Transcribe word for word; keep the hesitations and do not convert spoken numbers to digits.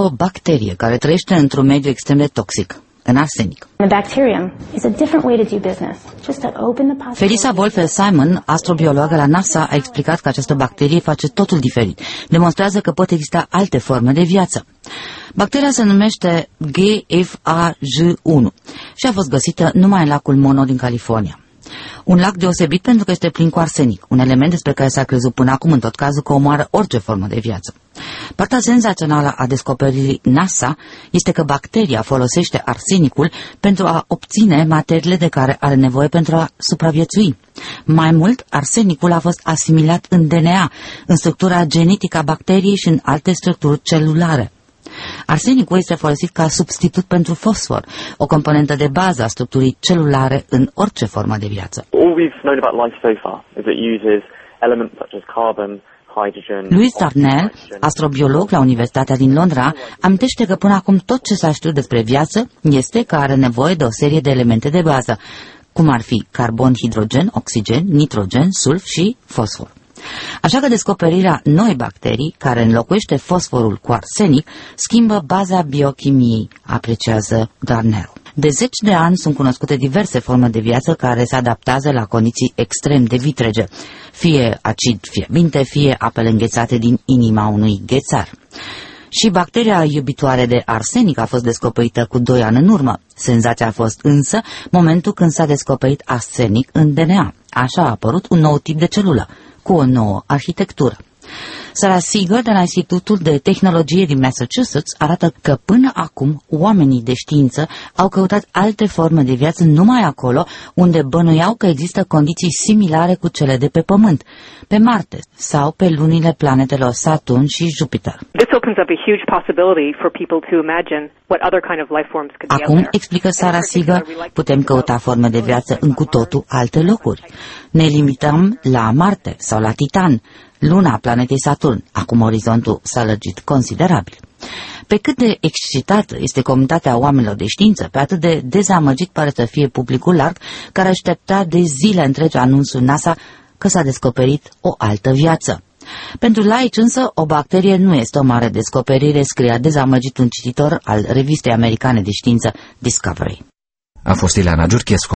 o bacterie care trăiește într-un mediu extrem de toxic, în arsenic. Felisa Wolfe-Simon, astrobiologă la NASA, a explicat că această bacterie face totul diferit. Demonstrează că pot exista alte forme de viață. Bacteria se numește G F A J unu și a fost găsită numai în lacul Mono din California. Un lac deosebit pentru că este plin cu arsenic, un element despre care s-a crezut până acum în tot cazul că omoară orice formă de viață. Partea senzațională a descoperirii NASA este că bacteria folosește arsenicul pentru a obține materiile de care are nevoie pentru a supraviețui. Mai mult, arsenicul a fost asimilat în D N A, în structura genetică a bacteriei și în alte structuri celulare. Arsenicul este folosit ca substitut pentru fosfor, o componentă de bază a structurii celulare în orice formă de viață. Louis Darnell, astrobiolog la Universitatea din Londra, amintește că până acum tot ce s-a știut despre viață este că are nevoie de o serie de elemente de bază, cum ar fi carbon, hidrogen, oxigen, nitrogen, sulf și fosfor. Așa că descoperirea noi bacterii, care înlocuiește fosforul cu arsenic, schimbă baza biochimiei, apreciază Darnell. De zeci de ani sunt cunoscute diverse forme de viață care se adaptează la condiții extrem de vitrege, fie acid fierbinte, fie apele înghețate din inima unui ghețar. Și bacteria iubitoare de arsenic a fost descoperită cu doi ani în urmă. Senzația a fost însă momentul când s-a descoperit arsenic în D N A. Așa a apărut un nou tip de celulă, cu o nouă arhitectură. Sarah Seeger de la Institutul de Tehnologie din Massachusetts arată că până acum oamenii de știință au căutat alte forme de viață numai acolo unde bănuiau că există condiții similare cu cele de pe Pământ, pe Marte sau pe lunile planetelor Saturn și Jupiter. Acum, explică Sarah Seeger, putem căuta forme de viață în cu totul alte locuri. Ne limităm la Marte sau la Titan, luna planetei Saturn. Acum orizontul s-a lărgit considerabil. Pe cât de excitată este comunitatea oamenilor de știință, pe atât de dezamăgit pare să fie publicul larg, care aștepta de zile întregi anunțul NASA că s-a descoperit o altă viață. Pentru laici însă, o bacterie nu este o mare descoperire, scria dezamăgit un cititor al revistei americane de știință Discovery. A fost Ileana Giurchescu.